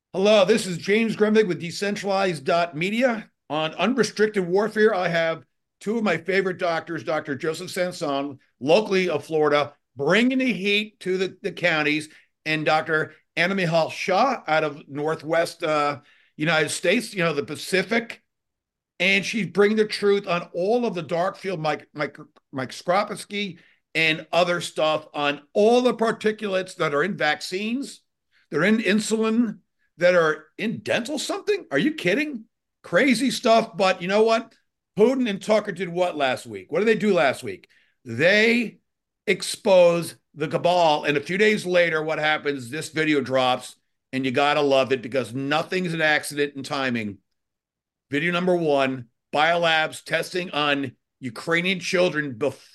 Hello, this is James Gremvig with Decentralized.media. On unrestricted warfare, I have two of my favorite doctors, Dr. Joseph Sanson, locally of Florida, bringing the heat to the counties, and Dr. Anna Mihal Shah out of Northwest United States, the Pacific. And she's bringing the truth on all of the dark field microscopy and other stuff on all the particulates that are in vaccines, they're in insulin, that are in dental something. Are you kidding? Crazy stuff. But you know what? Putin and Tucker did what last week? What did they do last week? They expose the cabal. And a few days later, what happens? This video drops, and you got to love it because nothing's an accident in timing. Video number one, biolabs testing on Ukrainian children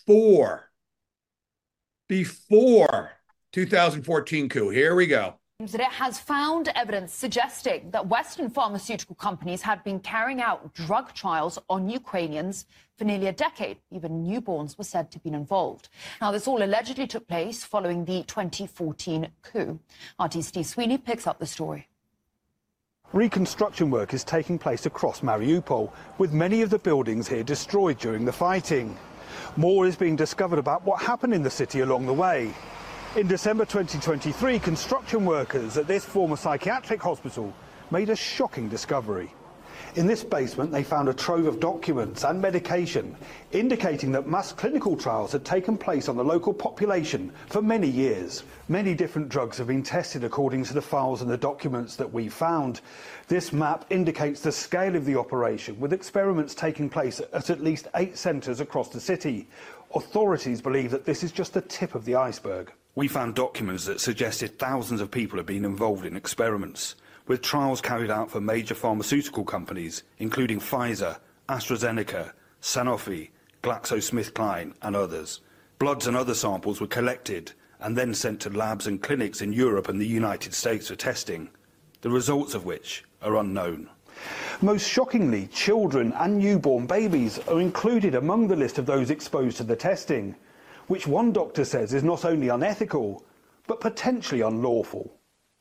before 2014 coup. Here we go. That it has found evidence suggesting that Western pharmaceutical companies had been carrying out drug trials on Ukrainians for nearly a decade. Even newborns were said to have been involved. Now, this all allegedly took place following the 2014 coup. RT's Steve Sweeney picks up the story. Reconstruction work is taking place across Mariupol, with many of the buildings here destroyed during the fighting. More is being discovered about what happened in the city along the way. In December 2023, construction workers at this former psychiatric hospital made a shocking discovery. In this basement, they found a trove of documents and medication, indicating that mass clinical trials had taken place on the local population for many years. Many different drugs have been tested according to the files and the documents that we found. This map indicates the scale of the operation, with experiments taking place at least 8 centres across the city. Authorities believe that this is just the tip of the iceberg. We found documents that suggested thousands of people have been involved in experiments, with trials carried out for major pharmaceutical companies, including Pfizer, AstraZeneca, Sanofi, GlaxoSmithKline and others. Bloods and other samples were collected and then sent to labs and clinics in Europe and the United States for testing, the results of which are unknown. Most shockingly, children and newborn babies are included among the list of those exposed to the testing, which one doctor says is not only unethical, but potentially unlawful.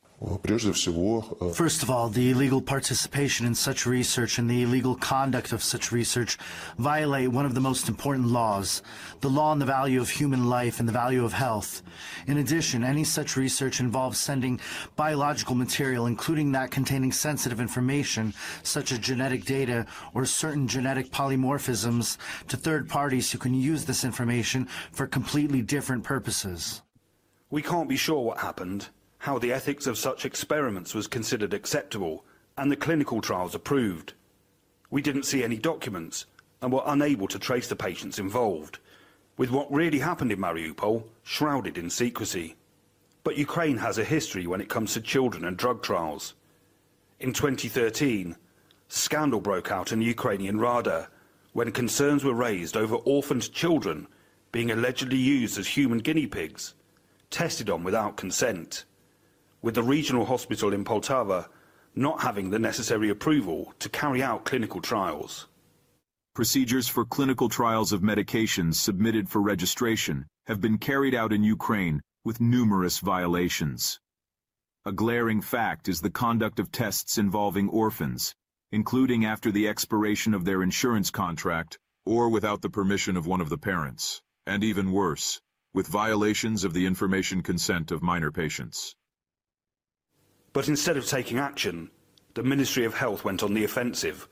First of all, the illegal participation in such research and the illegal conduct of such research violate one of the most important laws, the law on the value of human life and the value of health. In addition, any such research involves sending biological material, including that containing sensitive information, such as genetic data or certain genetic polymorphisms, to third parties who can use this information for completely different purposes. We can't be sure what happened, how the ethics of such experiments was considered acceptable and the clinical trials approved. We didn't see any documents and were unable to trace the patients involved, with what really happened in Mariupol shrouded in secrecy. But Ukraine has a history when it comes to children and drug trials. In 2013, scandal broke out in Ukrainian Rada when concerns were raised over orphaned children being allegedly used as human guinea pigs, tested on without consent, with the regional hospital in Poltava not having the necessary approval to carry out clinical trials. Procedures for clinical trials of medications submitted for registration have been carried out in Ukraine with numerous violations. A glaring fact is the conduct of tests involving orphans, including after the expiration of their insurance contract or without the permission of one of the parents, and even worse, with violations of the information consent of minor patients. But instead of taking action, the Ministry of Health went on the offensive.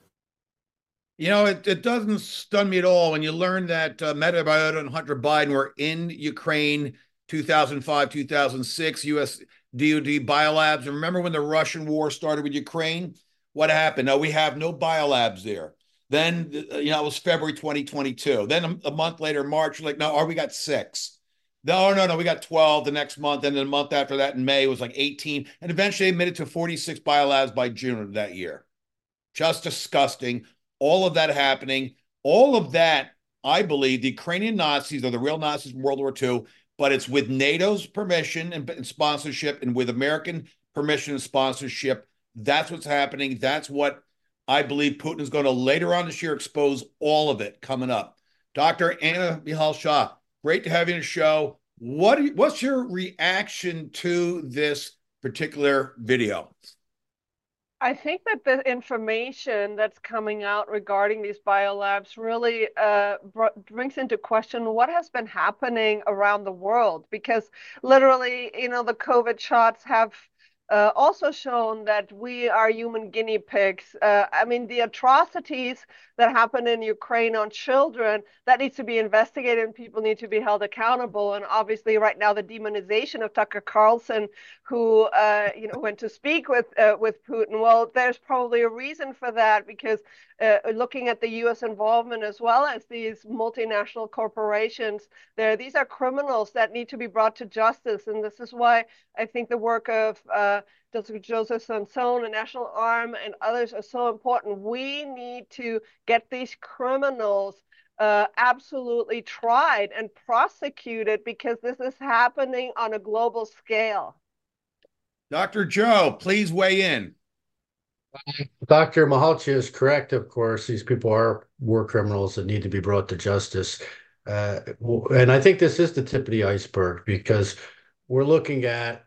You know, it doesn't stun me at all when you learn that Meta Biota and Hunter Biden were in Ukraine 2005, 2006, U.S. DoD biolabs. And remember when the Russian war started with Ukraine? What happened? No, we have no biolabs there. Then, it was February 2022. Then a month later, March, like, no, we got 6. No, we got 12 the next month. And then a month after that in May, it was like 18. And eventually they admitted to 46 biolabs by June of that year. Just disgusting. All of that happening. All of that, I believe, the Ukrainian Nazis are the real Nazis from World War II, but it's with NATO's permission and sponsorship and with American permission and sponsorship. That's what's happening. That's what I believe Putin is going to later on this year expose all of it coming up. Dr. Anna Mihal Shah, great to have you on the show. What's your reaction to this particular video? I think that the information that's coming out regarding these biolabs really brings into question what has been happening around the world, because literally, the COVID shots have also shown that we are human guinea pigs. I mean, the atrocities that happen in Ukraine on children, that needs to be investigated and people need to be held accountable. And obviously, right now, the demonization of Tucker Carlson, who went to speak with Putin. Well, there's probably a reason for that, because looking at the U.S. involvement as well as these multinational corporations, these are criminals that need to be brought to justice. And this is why I think the work of Dr. Joseph Sansone and National Arm and others are so important. We need to get these criminals absolutely tried and prosecuted, because this is happening on a global scale. Dr. Joe, please weigh in. Dr. Mahalchi is correct, of course. These people are war criminals that need to be brought to justice. And I think this is the tip of the iceberg, because we're looking at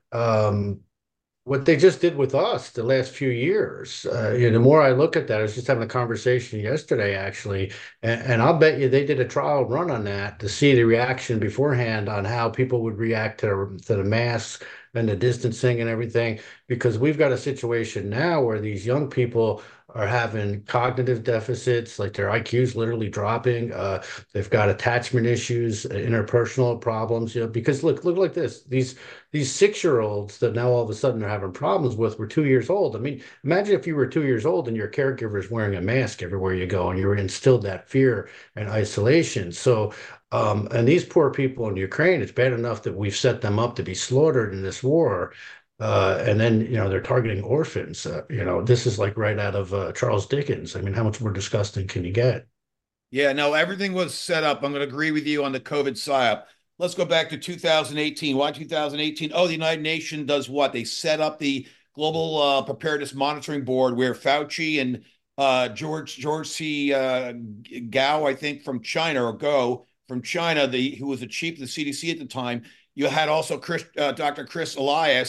what they just did with us the last few years. The more I look at that, I was just having a conversation yesterday, actually, and I'll bet you they did a trial run on that to see the reaction beforehand on how people would react to the masks and the distancing and everything, because we've got a situation now where these young people are having cognitive deficits, like their IQ's literally dropping. They've got attachment issues, interpersonal problems, because look like this. These 6-year-olds that now all of a sudden are having problems with were 2 years old. I mean, imagine if you were 2 years old and your caregiver is wearing a mask everywhere you go and you're instilled that fear and isolation. So, and these poor people in Ukraine, it's bad enough that we've set them up to be slaughtered in this war. And then, they're targeting orphans. This is like right out of Charles Dickens. I mean, how much more disgusting can you get? Yeah, no, everything was set up. I'm going to agree with you on the COVID psyop. Let's go back to 2018. Why 2018? Oh, the United Nations does what? They set up the Global Preparedness Monitoring Board, where Fauci and George C. Gao, I think, from China, or Go from China, who was the chief of the CDC at the time. You had also Dr. Christian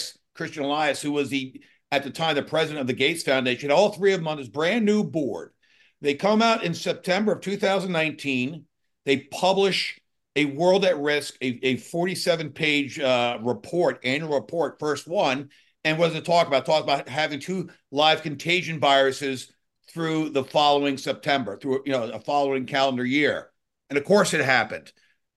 Elias, who was at the time the president of the Gates Foundation. All three of them on this brand new board. They come out in September of 2019. They publish a World at Risk, a 47-page report, annual report, first one. And what does it talk about? It talks about having 2 live contagion viruses through the following September, through a following calendar year. And of course it happened.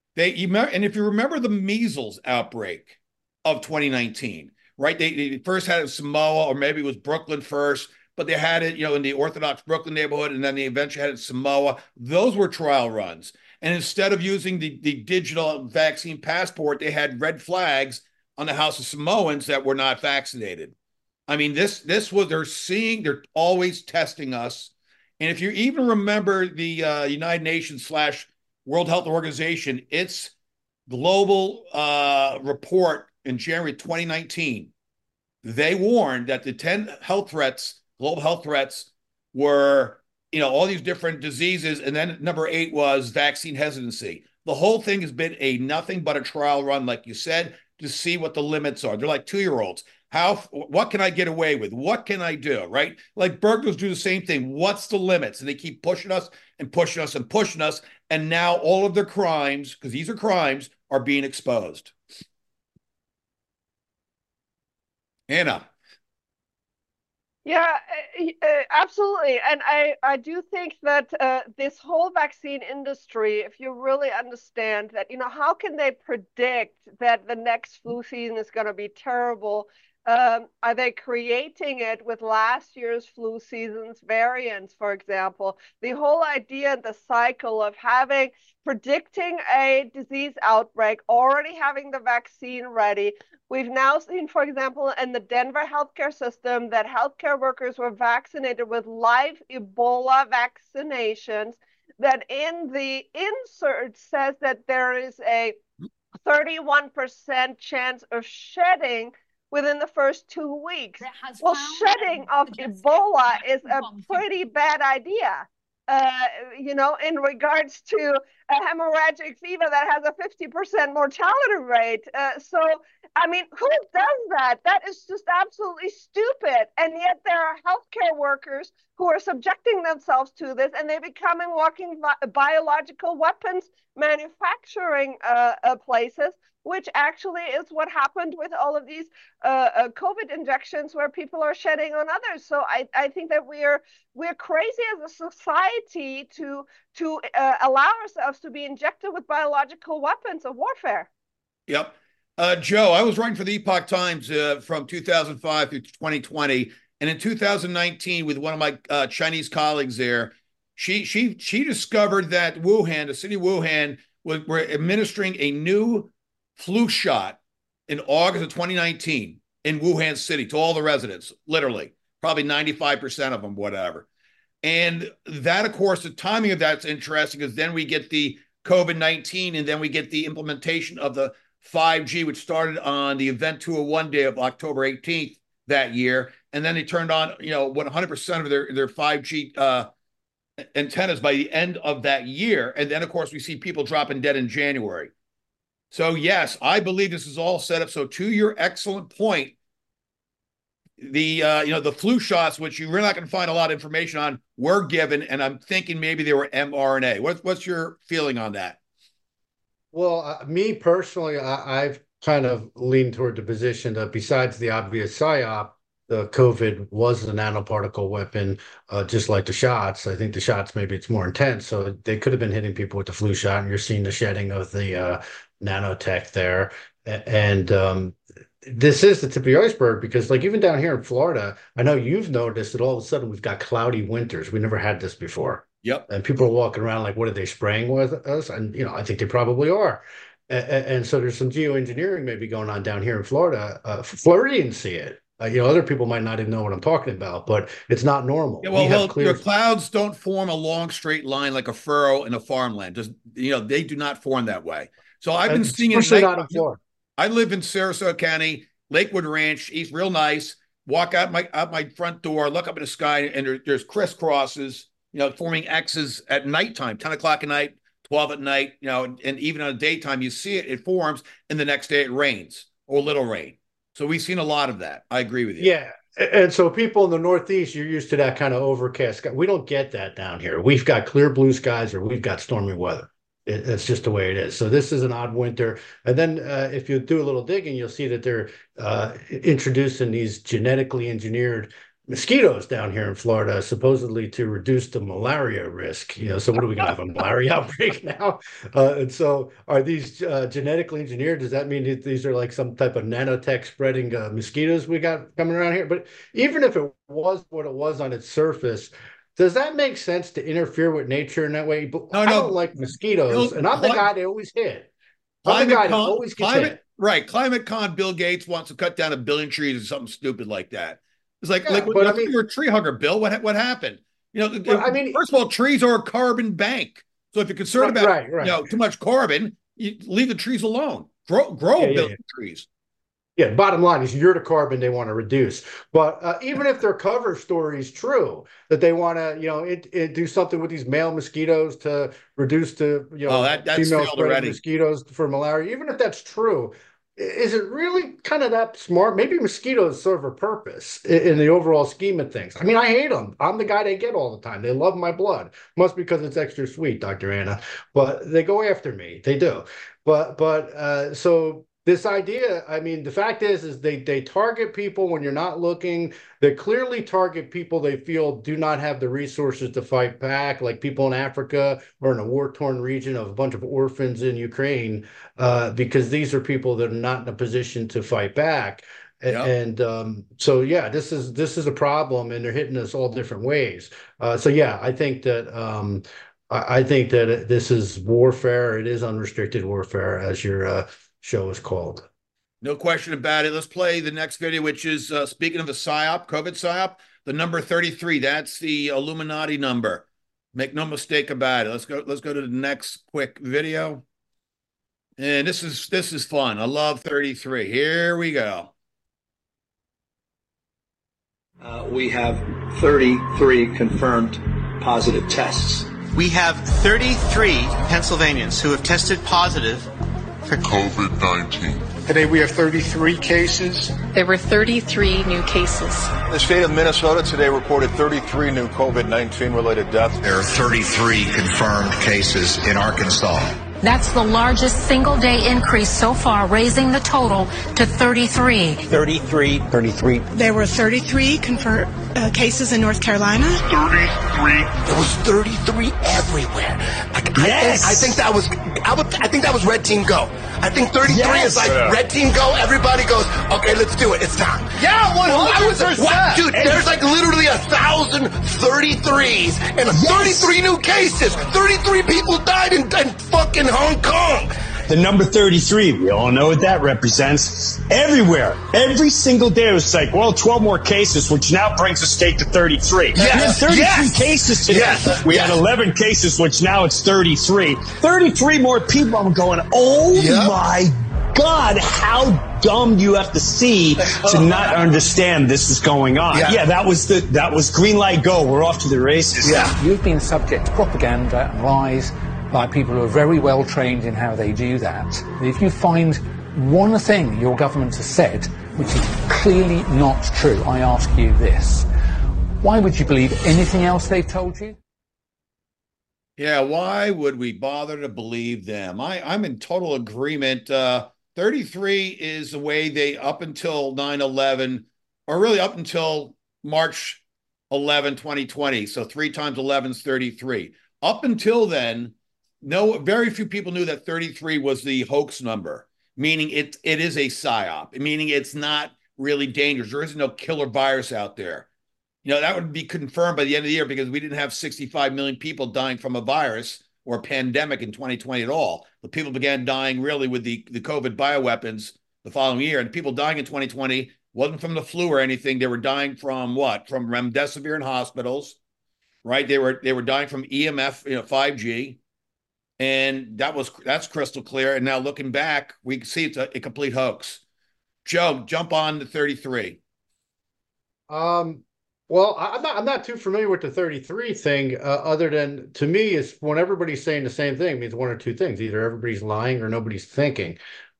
And if you remember the measles outbreak of 2019, right? They first had it in Samoa, or maybe it was Brooklyn first, but they had it, in the Orthodox Brooklyn neighborhood, and then they eventually had it in Samoa. Those were trial runs. And instead of using the digital vaccine passport, they had red flags on the House of Samoans that were not vaccinated. I mean, this was, they're always testing us. And if you even remember the United Nations / World Health Organization, its global report in January 2019, they warned that the 10 global health threats were, all these different diseases. And then number 8 was vaccine hesitancy. The whole thing has been nothing but a trial run, like you said, to see what the limits are. They're like 2-year-olds. What can I get away with? What can I do? Right? Like burglars do the same thing. What's the limits? And they keep pushing us and pushing us and pushing us. And now all of their crimes, because these are crimes, are being exposed. Anna. Yeah, absolutely. And I do think that this whole vaccine industry, if you really understand that, how can they predict that the next flu season is going to be terrible? Are they creating it with last year's flu season's variants, for example? The whole idea, the cycle of predicting a disease outbreak, already having the vaccine ready. We've now seen, for example, in the Denver healthcare system, that healthcare workers were vaccinated with live Ebola vaccinations, that in the insert says that there is a 31% chance of shedding within the first 2 weeks. Well, shedding of Ebola is a pretty bad idea. in regards to a hemorrhagic fever that has a 50% mortality rate. I mean, who does that? That is just absolutely stupid. And yet there are healthcare workers who are subjecting themselves to this, and they're becoming walking biological weapons manufacturing places, which actually is what happened with all of these COVID injections where people are shedding on others. So I think that we're crazy as a society to allow ourselves to be injected with biological weapons of warfare. Yep. Joe, I was writing for the Epoch Times from 2005 through 2020. And in 2019, with one of my Chinese colleagues there, she discovered that Wuhan, the city of Wuhan, were administering a new flu shot in August of 2019 in Wuhan City to all the residents, literally, probably 95% of them, whatever. And that, of course, the timing of that's interesting because then we get the COVID-19 and then we get the implementation of the 5G, which started on the Event 201 day of October 18th that year. And then they turned on, 100% of their 5G antennas by the end of that year. And then, of course, we see people dropping dead in January. So, yes, I believe this is all set up. So, to your excellent point, the flu shots, which you're not going to find a lot of information on, were given, and I'm thinking maybe they were mRNA. What's your feeling on that? Well, me personally, I've kind of leaned toward the position that besides the obvious psyop, the COVID was a nanoparticle weapon, just like the shots. I think the shots, maybe it's more intense. So they could have been hitting people with the flu shot, and you're seeing the shedding of the nanotech there. And this is the tip of the iceberg because, like, even down here in Florida, I know you've noticed that all of a sudden we've got cloudy winters. We never had this before. Yep. And people are walking around like, what are they spraying with us? And, I think they probably are. And so there's some geoengineering maybe going on down here in Florida. Floridians see it. Other people might not even know what I'm talking about, but it's not normal. Yeah, well, your clouds don't form a long straight line like a furrow in a farmland. They do not form that way. So I've been seeing it. Especially not in Florida. I live in Sarasota County, Lakewood Ranch, East, real nice. Walk out my front door, look up in the sky, and there's crisscrosses, forming X's at nighttime, 10 o'clock at night, 12 at night, and even on the daytime, you see it, it forms, and the next day it rains or little rain. So we've seen a lot of that. I agree with you. Yeah. And so people in the Northeast, you're used to that kind of overcast sky. We don't get that down here. We've got clear blue skies or we've got stormy weather. It's just the way it is. So this is an odd winter. And then if you do a little digging, you'll see that they're introducing these genetically engineered mosquitoes down here in Florida, supposedly to reduce the malaria risk. So what are we going to have, a malaria outbreak now? And so are these genetically engineered? Does that mean that these are like some type of nanotech spreading mosquitoes we got coming around here? But even if it was what it was on its surface, does that make sense to interfere with nature in that way? I don't like mosquitoes, and I'm the guy they always hit. I'm the guy that always gets hit. Right. Climate con Bill Gates wants to cut down 1 billion trees or something stupid like that. It's like, you're a tree hugger, Bill. What happened? First of all, trees are a carbon bank. So if you're concerned about too much carbon, you leave the trees alone. Grow a billion trees. Yeah, bottom line is you're the carbon they want to reduce. But even if their cover story is true, that they want to, do something with these male mosquitoes to reduce the, female spread mosquitoes for malaria, even if that's true, is it really kind of that smart? Maybe mosquitoes serve a purpose in the overall scheme of things. I mean, I hate them. I'm the guy they get all the time. They love my blood. Must be because it's extra sweet, Dr. Anna. But they go after me. They do. So this idea, I mean, the fact is they target people when you're not looking. They clearly target people they feel do not have the resources to fight back, like people in Africa or in a war-torn region of a bunch of orphans in Ukraine, because these are people that are not in a position to fight back. Yep. And so, yeah, this is a problem, and they're hitting us all different ways. I think that this is warfare. It is unrestricted warfare, as your show is called. No question about it. Let's play the next video, which is speaking of the PSYOP, COVID PSYOP, the number 33. That's the Illuminati number. Make no mistake about it. Let's go to the next quick video. And this is fun. I love 33. Here we go. We have 33 confirmed positive tests. We have 33 Pennsylvanians who have tested positive for COVID-19. Today we have 33 cases. There were 33 new cases. The state of Minnesota today reported 33 new COVID-19 related deaths. There are 33 confirmed cases in Arkansas. That's the largest single-day increase so far, raising the total to 33. 33. There were 33 confirmed cases in North Carolina. 33. There was 33 everywhere. Yes. I think that was Red Team Go. I think 33 is like Red Team Go. Everybody goes, okay, let's do it. It's time. Yeah, 100%. Dude, there's like literally 1,000 33s and 33 new cases. 33 people died in fucking Hong Kong. The number 33, we all know what that represents. Everywhere, every single day, it was like, well, 12 more cases, which now brings the state to 33. Yes. We had 33 cases today. Yes. We had 11 cases, which now it's 33. 33 more people. I'm going, oh my God, how dumb do you have to see to not understand this is going on? Yeah, that was green light go. We're off to the races. Yeah. You've been subject to propaganda and lies by people who are very well trained in how they do that. If you find one thing your government has said which is clearly not true, I ask you this: why would you believe anything else they've told you? Yeah, why would we bother to believe them? I'm in total agreement. 33 is the way they, up until 9/11, or really up until March 11, 2020. So 3 times 11 is 33. Up until then, very few people knew that 33 was the hoax number, meaning it is a psyop, meaning it's not really dangerous. There isn't no killer virus out there. You know, that would be confirmed by the end of the year because we didn't have 65 million people dying from a virus or a pandemic in 2020 at all. The people began dying really with the COVID bioweapons the following year. And people dying in 2020 wasn't from the flu or anything. They were dying from what? From remdesivir in hospitals, right? They were dying from EMF, 5G. And that's crystal clear. And now looking back, we can see it's a complete hoax. Joe, jump on the 33. Well, I'm not too familiar with the 33 thing, other than, to me, is when everybody's saying the same thing, it means one or two things. Either everybody's lying or nobody's thinking.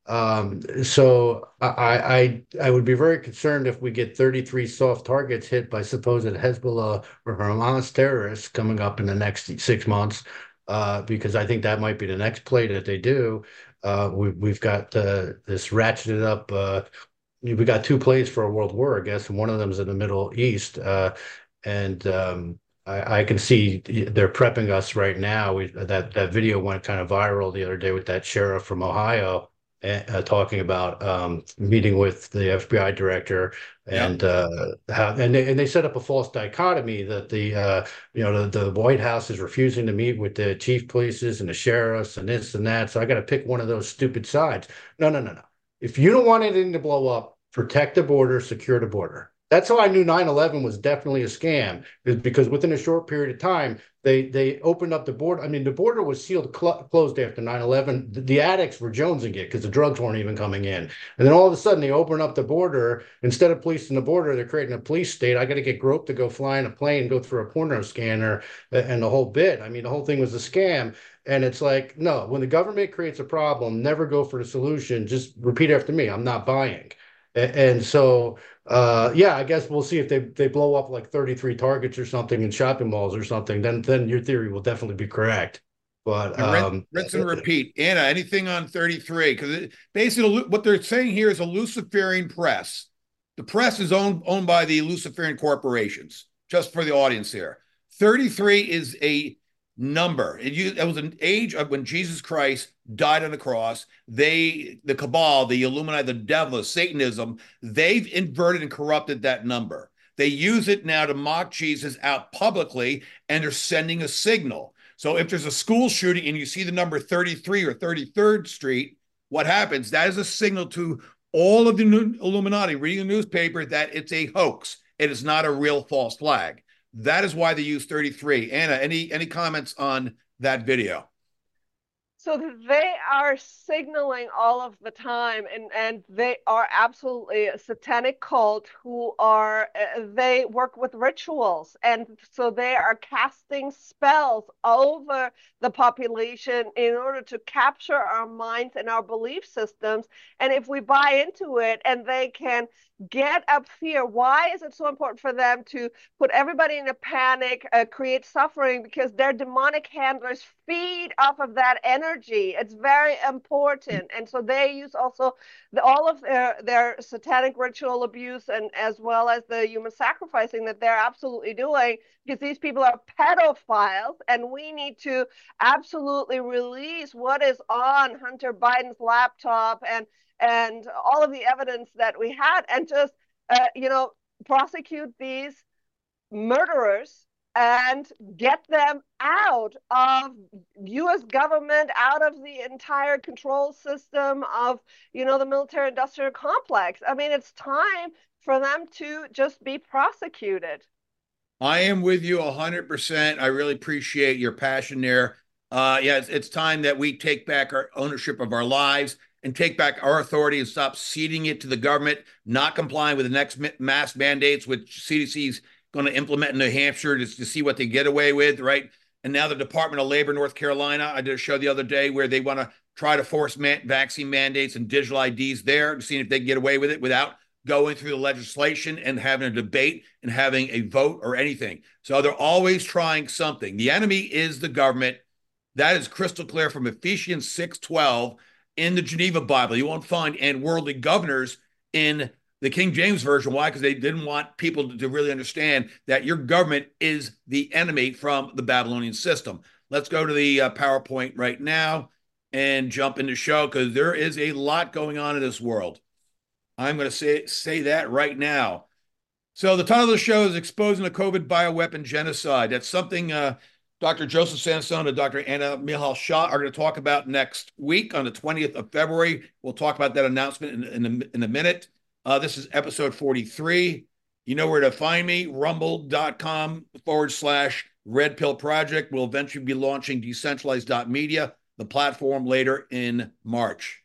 So I would be very concerned if we get 33 soft targets hit by supposed Hezbollah or Hamas terrorists coming up in the next 6 months. Because I think that might be the next play that they do. We've got this ratcheted up. We got 2 plays for a world war, I guess, and one of them is in the Middle East. And I can see they're prepping us right now. That video went kind of viral the other day with that sheriff from Ohio talking about meeting with the FBI director and they set up a false dichotomy that the White House is refusing to meet with the chief polices and the sheriffs and this and that. So I got to pick one of those stupid sides. No. If you don't want anything to blow up, protect the border, secure the border. That's how I knew 9/11 was definitely a scam, is because within a short period of time, they opened up the border. I mean, the border was sealed closed after 9/11. The addicts were jonesing it because the drugs weren't even coming in. And then all of a sudden, they open up the border. Instead of policing the border, they're creating a police state. I got to get groped to go fly in a plane, go through a porno scanner, and the whole bit. I mean, the whole thing was a scam. And it's like, no, when the government creates a problem, never go for the solution. Just repeat after me. I'm not buying. And so, I guess we'll see if they blow up like 33 targets or something in shopping malls or something. Then your theory will definitely be correct. But rinse and repeat. Anna, anything on 33? Because basically, what they're saying here is a Luciferian press. The press is owned by the Luciferian corporations. Just for the audience here, 33 is a number. It was an age of when Jesus Christ died on the cross. The cabal, the Illuminati, the devil, Satanism, they've inverted and corrupted that number. They use it now to mock Jesus out publicly, and they're sending a signal. So if there's a school shooting and you see the number 33 or 33rd Street, what happens? That is a signal to all of the Illuminati reading the newspaper that it's a hoax. It is not a real false flag. That is why they use 33. Anna, any comments on that video? So they are signaling all of the time, and they are absolutely a satanic cult who are, they work with rituals. And so they are casting spells over the population in order to capture our minds and our belief systems. And if we buy into it and they can get up fear, why is it so important for them to put everybody in a panic, create suffering? Because their demonic handlers feed off of that energy. It's very important. And so they use also all of their satanic ritual abuse, and as well as the human sacrificing that they're absolutely doing, because these people are pedophiles, and we need to absolutely release what is on Hunter Biden's laptop and all of the evidence that we had, and just prosecute these murderers and get them out of U.S. government, out of the entire control system of, the military-industrial complex. I mean, it's time for them to just be prosecuted. I am with you 100%. I really appreciate your passion there. It's time that we take back our ownership of our lives and take back our authority and stop ceding it to the government, not complying with the next mask mandates, which CDC's going to implement in New Hampshire to see what they get away with, right? And now the Department of Labor in North Carolina, I did a show the other day where they want to try to force vaccine mandates and digital IDs there to see if they can get away with it without going through the legislation and having a debate and having a vote or anything. So they're always trying something. The enemy is the government. That is crystal clear from Ephesians 6:12 in the Geneva Bible. You won't find "and worldly governors" in the King James Version. Why? Because they didn't want people to really understand that your government is the enemy from the Babylonian system. Let's go to the PowerPoint right now and jump into the show, because there is a lot going on in this world. I'm going to say that right now. So the title of the show is Exposing the COVID Bioweapon Genocide. That's something Dr. Joseph Sansone and Dr. Anna Michal-Shah are going to talk about next week on the 20th of February. We'll talk about that announcement in a minute. This is episode 43. You know where to find me, rumble.com/Red Pill Project. We'll eventually be launching decentralized.media, the platform, later in March.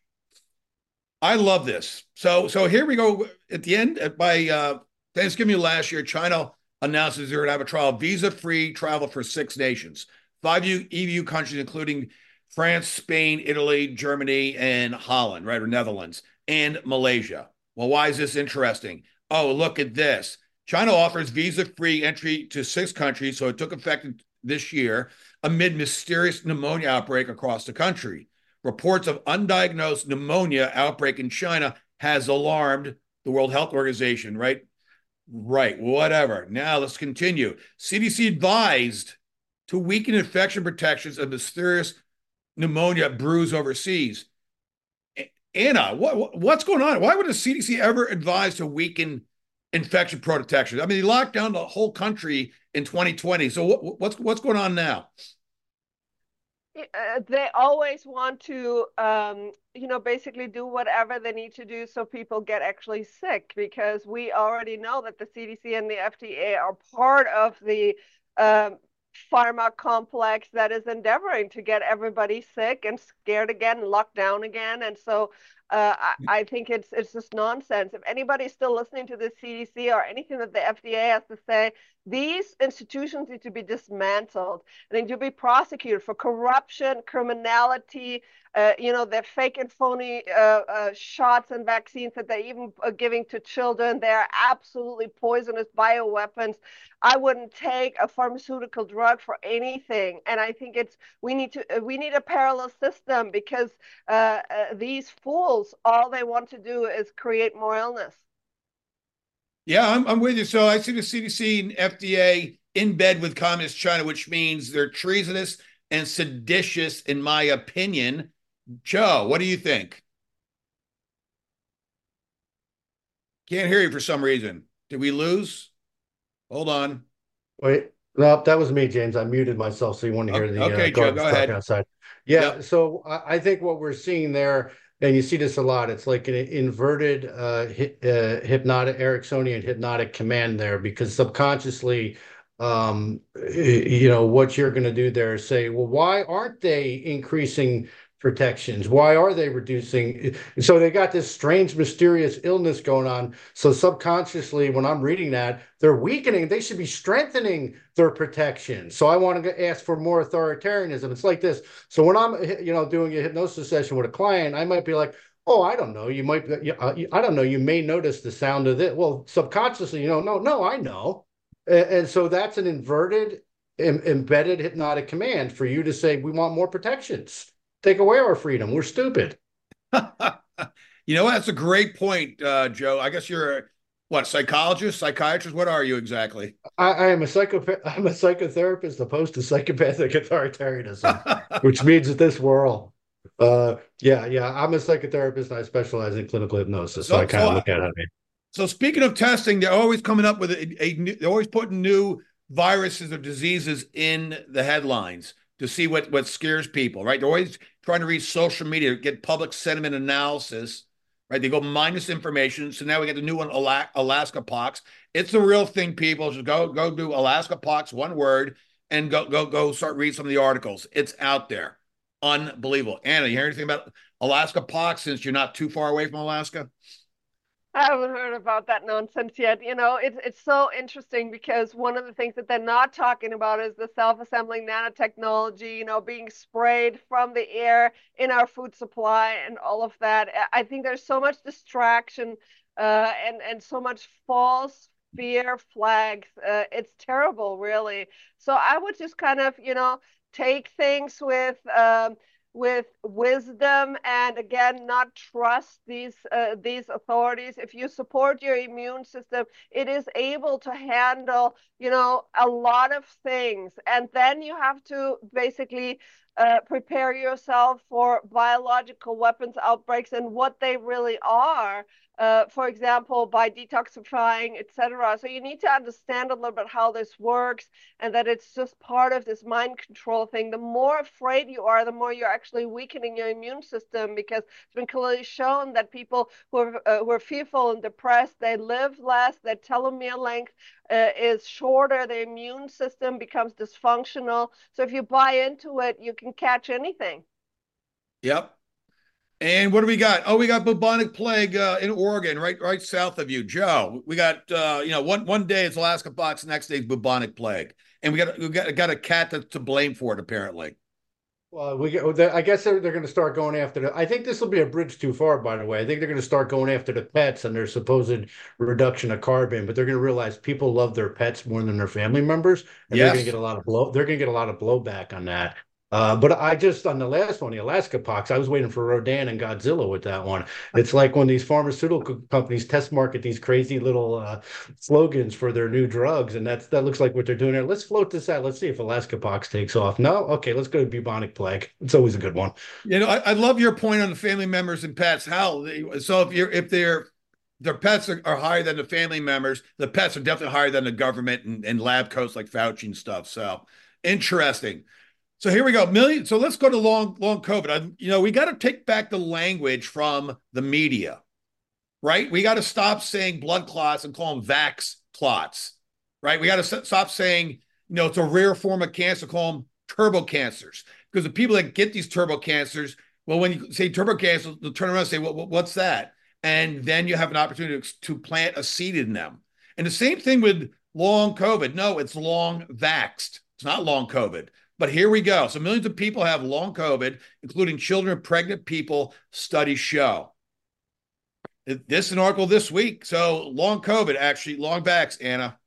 I love this. So here we go. At the end, by Thanksgiving last year, China announces they're going to have a trial of visa-free travel for 6 nations, 5 EU countries, including France, Spain, Italy, Germany, and Holland, right, or Netherlands, and Malaysia. Well, why is this interesting? Oh, look at this. China offers visa-free entry to 6 countries, so it took effect this year, amid mysterious pneumonia outbreak across the country. Reports of undiagnosed pneumonia outbreak in China has alarmed the World Health Organization, right? Right, whatever. Now let's continue. CDC advised to weaken infection protections of mysterious pneumonia brews overseas. Anna, what's going on? Why would the CDC ever advise to weaken infection protections? I mean, they locked down the whole country in 2020. So what's going on now? They always want to, basically do whatever they need to do so people get actually sick, because we already know that the CDC and the FDA are part of the pharma complex that is endeavoring to get everybody sick and scared again, locked down again. And so I think it's just nonsense. If anybody's still listening to the CDC or anything that the FDA has to say, these institutions need to be dismantled. They need to be prosecuted for corruption, criminality, their fake and phony shots and vaccines that they're even giving to children. They're absolutely poisonous bioweapons. I wouldn't take a pharmaceutical drug for anything. And I think we need a parallel system, because these fools, all they want to do is create more illness. Yeah, I'm with you. So I see the CDC and FDA in bed with Communist China, which means they're treasonous and seditious, in my opinion. Joe, what do you think? Can't hear you for some reason. Did we lose? Hold on. Wait, no, that was me, James. I muted myself so you want to hear the okay, Joe, go ahead. Outside. Yeah, yep. So I think what we're seeing there, and you see this a lot, it's like an inverted hypnotic Ericksonian hypnotic command there, because subconsciously, what you're going to do there is say, well, why aren't they increasing protections? Why are they reducing? So they got this strange, mysterious illness going on. So subconsciously, when I'm reading that, they're weakening. They should be strengthening their protection. So I want to ask for more authoritarianism. It's like this. So when I'm, doing a hypnosis session with a client, I might be like, oh, I don't know. You might, I don't know. You may notice the sound of it. Well, subconsciously, no, I know. And so that's an inverted, embedded hypnotic command for you to say, we want more protections. Take away our freedom. We're stupid. That's a great point, Joe. I guess you're psychologist, psychiatrist? What are you exactly? I am a psychopath. I'm a psychotherapist opposed to psychopathic authoritarianism, which means that this world. I'm a psychotherapist. I specialize in clinical hypnosis, so I kind of look at it. So speaking of testing, they're always coming up with they're always putting new viruses or diseases in the headlines to see what scares people, right? They're always trying to read social media, get public sentiment analysis, right? They go minus information. So now we get the new one, Alaska pox. It's the real thing, people. Just go do Alaska pox, one word, and go start reading some of the articles. It's out there. Unbelievable. Anna, you hear anything about Alaska pox since you're not too far away from Alaska? I haven't heard about that nonsense yet. It's so interesting because one of the things that they're not talking about is the self-assembling nanotechnology, being sprayed from the air in our food supply and all of that. I think there's so much distraction and so much false fear flags. It's terrible, really. So I would just kind of, take things with wisdom, and again, not trust these authorities. If you support your immune system, it is able to handle a lot of things, and then you have to basically prepare yourself for biological weapons outbreaks and what they really are. For example, by detoxifying, etc. So you need to understand a little bit how this works, and that it's just part of this mind control thing. The more afraid you are, the more you're actually weakening your immune system, because it's been clearly shown that people who are fearful and depressed, they live less, their telomere length is shorter, their immune system becomes dysfunctional. So if you buy into it, you can catch anything. Yep. And what do we got? Oh, we got bubonic plague in Oregon, right south of you, Joe. We got one day it's Alaska pox, the next day it's bubonic plague, and we got a cat that's to blame for it, apparently. Well, I guess they're going to start going after I think this will be a bridge too far, by the way. I think they're going to start going after the pets and their supposed reduction of carbon, but they're going to realize people love their pets more than their family members, and they're going to get a lot of blowback on that. But I just, on the last one, the Alaska pox, I was waiting for Rodan and Godzilla with that one. It's like when these pharmaceutical companies test market these crazy little slogans for their new drugs, and that looks like what they're doing there. Let's float this out. Let's see if Alaska pox takes off. No? Okay, let's go to bubonic plague. It's always a good one. I love your point on the family members and pets. So if their pets are higher than the family members, the pets are definitely higher than the government and lab coats like Fauci and stuff. So interesting. So here we go. So let's go to long COVID. We got to take back the language from the media, right? We got to stop saying blood clots and call them vax clots, right? We got to stop saying, it's a rare form of cancer, call them turbo cancers. Because the people that get these turbo cancers, well, when you say turbo cancer, they'll turn around and say, well, what's that? And then you have an opportunity to plant a seed in them. And the same thing with long COVID. No, it's long vaxxed. It's not long COVID. But here we go. So millions of people have long COVID, including children and pregnant people, studies show. This is an article this week. So long COVID, actually, long vax, Anna.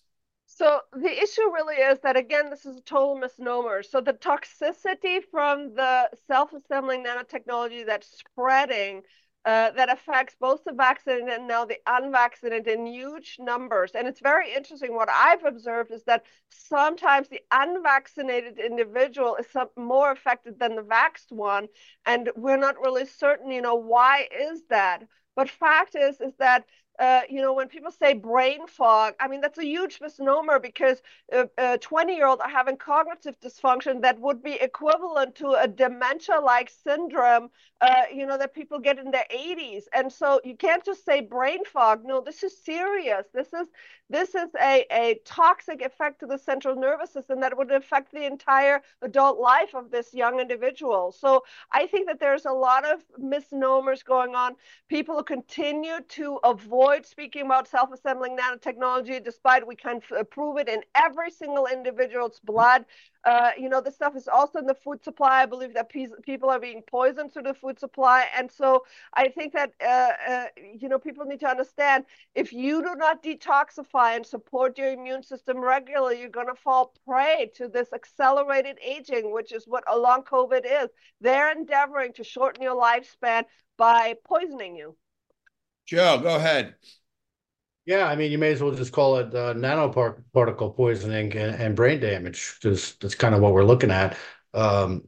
So the issue really is that, again, this is a total misnomer. So the toxicity from the self-assembling nanotechnology that's spreading that affects both the vaccinated and now the unvaccinated in huge numbers. And it's very interesting. What I've observed is that sometimes the unvaccinated individual is more affected than the vaxxed one. And we're not really certain, why is that? But fact is that when people say brain fog, I mean, that's a huge misnomer because 20-year-olds are having cognitive dysfunction that would be equivalent to a dementia-like syndrome, that people get in their 80s. And so you can't just say brain fog. No, this is serious. This is a toxic effect to the central nervous system that would affect the entire adult life of this young individual. So I think that there's a lot of misnomers going on. People continue to avoid speaking about self-assembling nanotechnology, despite we can prove it in every single individual's blood. This stuff is also in the food supply. I believe that people are being poisoned through the food supply. And so I think that, people need to understand, if you do not detoxify and support your immune system regularly, you're going to fall prey to this accelerated aging, which is what long COVID is. They're endeavoring to shorten your lifespan by poisoning you. Joe, go ahead. Yeah, I mean, you may as well just call it nanoparticle poisoning and brain damage, because that's kind of what we're looking at. Long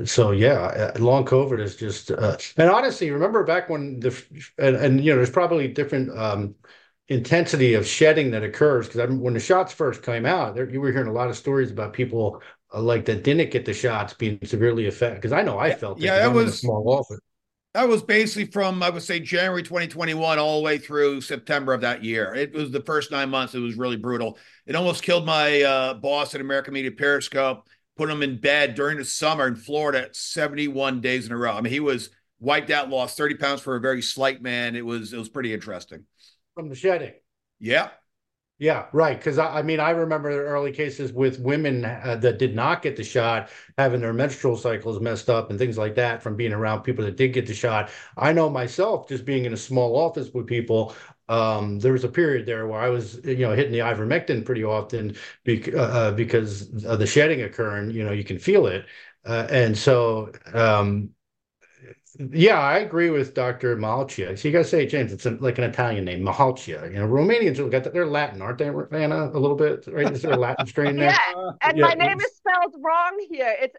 COVID is just, and honestly, remember back when there's probably different intensity of shedding that occurs, because when the shots first came out, you were hearing a lot of stories about people that didn't get the shots being severely affected. Because I know I felt it. Yeah, was a small office. That was basically from, I would say, January 2021 all the way through September of that year. It was the first 9 months. It was really brutal. It almost killed my boss at American Media Periscope, put him in bed during the summer in Florida 71 days in a row. I mean, he was wiped out, lost 30 pounds for a very slight man. It was pretty interesting. From the shedding. Yeah. Yeah, right. Because I remember the early cases with women that did not get the shot, having their menstrual cycles messed up and things like that from being around people that did get the shot. I know myself, just being in a small office with people, there was a period there where I was, hitting the ivermectin pretty often because of the shedding occurring. You can feel it, and so. Yeah, I agree with Dr. Mahalchia. So you got to say, James, it's like an Italian name, Mahalchia. Romanians they're Latin, aren't they, Anna? A little bit, right? Is there a Latin strain there? Yeah, and my name is spelled wrong here. It's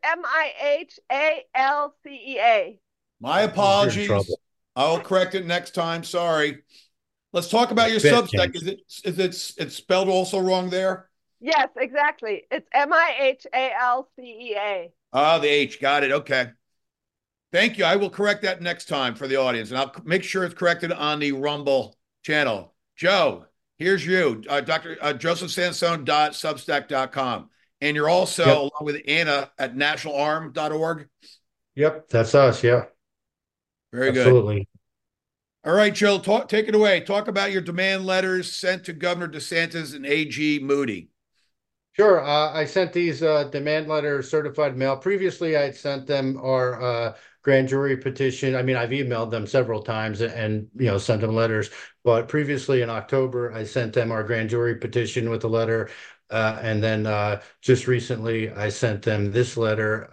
Mihalcea. My apologies. I'll correct it next time. Sorry. Let's talk about your Substack. It's spelled also wrong there? Yes, exactly. It's Mihalcea. Ah, the H. Got it. Okay. Thank you. I will correct that next time for the audience, and I'll make sure it's corrected on the Rumble channel. Joe, here's you, Dr. josephsansone.substack.com. And you're also, along with Anna, at nationalarm.org. Yep, that's us, yeah. Very good. Absolutely. All right, Joe, take it away. Talk about your demand letters sent to Governor DeSantis and AG Moody. Sure. I sent these demand letters certified mail. Previously, I had sent them our grand jury petition. I mean, I've emailed them several times and sent them letters. But previously in October, I sent them our grand jury petition with a letter. And then just recently, I sent them this letter.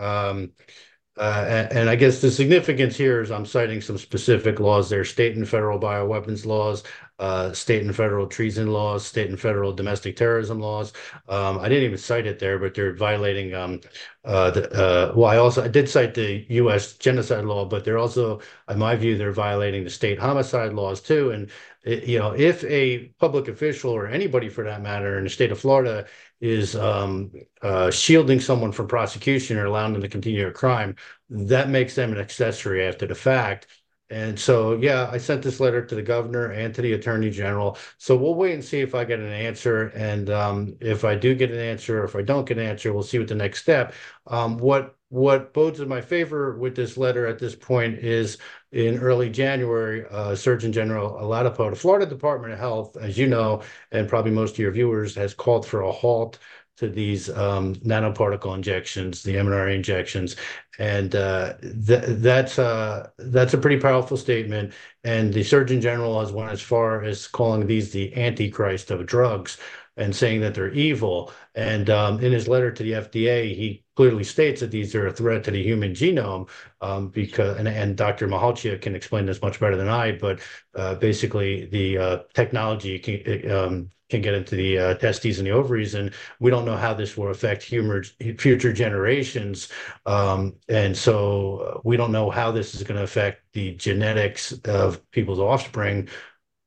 And I guess the significance here is I'm citing some specific laws there: state and federal bioweapons laws, state and federal treason laws, state and federal domestic terrorism laws. I didn't even cite it there, but they're violating I did cite the U.S. genocide law, but they're also, in my view, they're violating the state homicide laws too. And if a public official or anybody for that matter in the state of Florida is shielding someone from prosecution or allowing them to continue a crime, that makes them an accessory after the fact. And so, yeah, I sent this letter to the governor and to the attorney general. So we'll wait and see if I get an answer. And if I do get an answer, or if I don't get an answer, we'll see what the next step. What bodes in my favor with this letter at this point is in early January, Surgeon General Ladapo, the Florida Department of Health, as you know, and probably most of your viewers, has called for a halt to these nanoparticle injections, the mRNA injections. And that's a pretty powerful statement. And the Surgeon General has went as far as calling these the Antichrist of drugs and saying that they're evil. And in his letter to the FDA, he clearly states that these are a threat to the human genome, because Dr. Mahalchia can explain this much better than I, but basically the technology can get into the testes and the ovaries, and we don't know how this will affect future generations. And so we don't know how this is going to affect the genetics of people's offspring.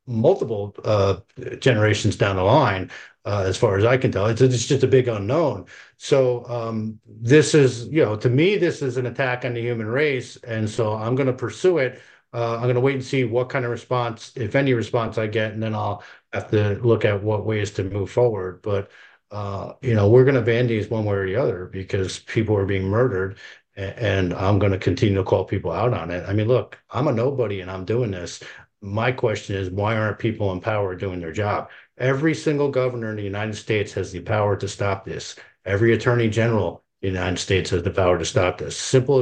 multiple generations down the line, as far as I can tell. It's just a big unknown. So this is, to me, this is an attack on the human race, and so I'm going to pursue it. I'm going to wait and see what kind of response, if any response I get, and then I'll have to look at what ways to move forward. But we're going to ban these one way or the other because people are being murdered, and I'm going to continue to call people out on it. I mean, look, I'm a nobody and I'm doing this. My question is, why aren't people in power doing their job? Every single governor in the United States has the power to stop this. Every attorney general in the United States has the power to stop this.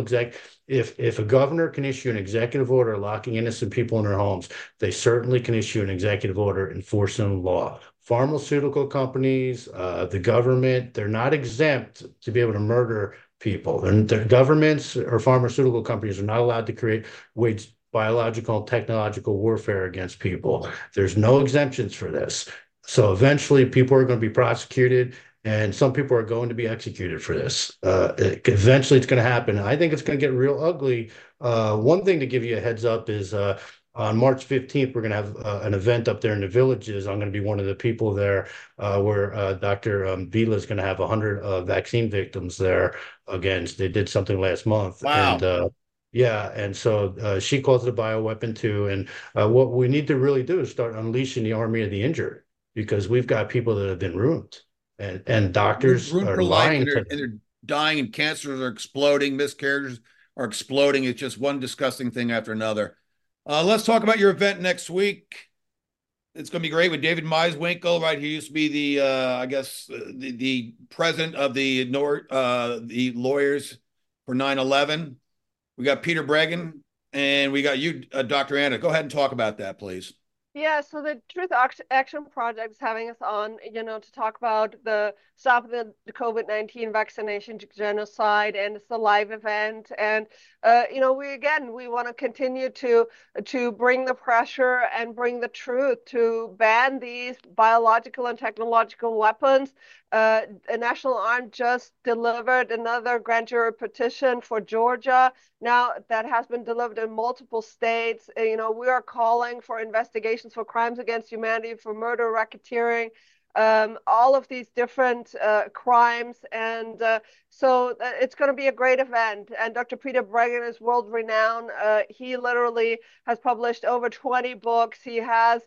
If a governor can issue an executive order locking innocent people in their homes, they certainly can issue an executive order enforcing the law. Pharmaceutical companies, the government, they're not exempt to be able to murder people. Their governments or pharmaceutical companies are not allowed to wage biological and technological warfare against people. There's no exemptions for this. So eventually people are going to be prosecuted and some people are going to be executed for this. Eventually it's going to happen. I think it's going to get real ugly. One thing to give you a heads up is on March 15th, we're going to have an event up there in the Villages. I'm going to be one of the people there where Dr. Vila is going to have 100 vaccine victims there. Again, they did something last month. Wow. And yeah, and so she calls it a bioweapon too. And what we need to really do is start unleashing the army of the injured, because we've got people that have been ruined, and doctors ruined are for life, lying. and they're dying, and cancers are exploding, miscarriages are exploding. It's just one disgusting thing after another. Let's talk about your event next week. It's going to be great with David Meiswinkle, right? He used to be the president of the lawyers for 9/11. We got Peter Breggin, and we got you, Dr. Anna. Go ahead and talk about that, please. Yeah, so the Truth Action Project is having us on, to talk about the stop the COVID-19 vaccination genocide, and it's a live event. And we want to continue to bring the pressure and bring the truth to ban these biological and technological weapons. A National Arm just delivered another grand jury petition for Georgia. Now that has been delivered in multiple states. We are calling for investigations for crimes against humanity, for murder, racketeering, all of these different crimes. And so it's going to be a great event. And Dr. Peter Breggin is world renowned. He literally has published over 20 books. He has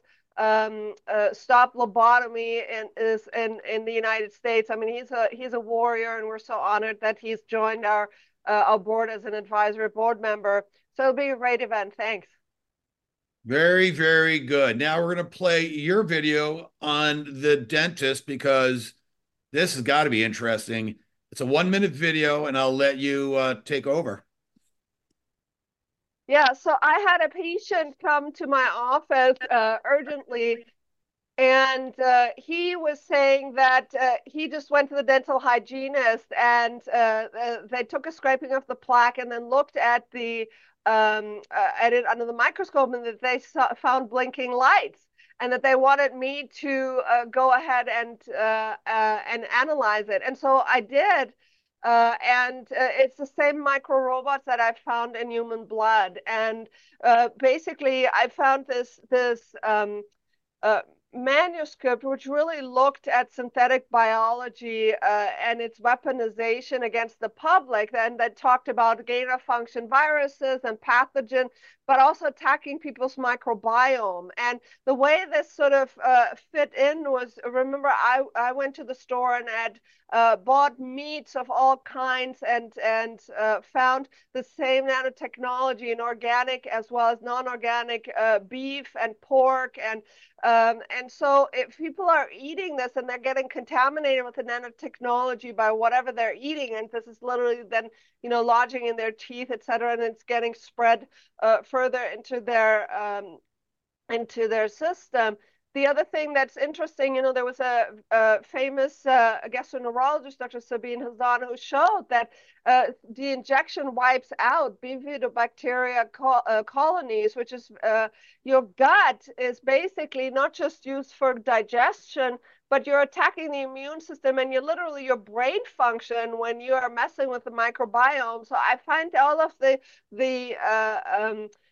stop lobotomy in the United States. I mean, he's a warrior, and we're so honored that he's joined our board as an advisory board member. So it'll be a great event. Thanks. Very, very good. Now we're going to play your video on the dentist, because this has got to be interesting. It's a 1-minute video, and I'll let you take over. Yeah, so I had a patient come to my office urgently, and he was saying that he just went to the dental hygienist, and they took a scraping of the plaque and then looked at it under the microscope, and that they found blinking lights, and that they wanted me to go ahead and analyze it. And so I did. And it's the same micro robots that I found in human blood. And basically, I found this manuscript which really looked at synthetic biology and its weaponization against the public, and that talked about gain-of-function viruses and pathogen, but also attacking people's microbiome. And the way this sort of fit in was, remember, I went to the store and had bought meats of all kinds, and found the same nanotechnology in organic as well as non-organic beef and pork. And so if people are eating this and they're getting contaminated with the nanotechnology by whatever they're eating, and this is literally then, lodging in their teeth, et cetera, and it's getting spread further into their system. The other thing that's interesting, there was a famous gastroenterologist, Dr. Sabine Hazan, who showed that the injection wipes out bifidobacteria colonies, which is your gut is basically not just used for digestion, but you're attacking the immune system, and your brain function when you are messing with the microbiome. So I find all of the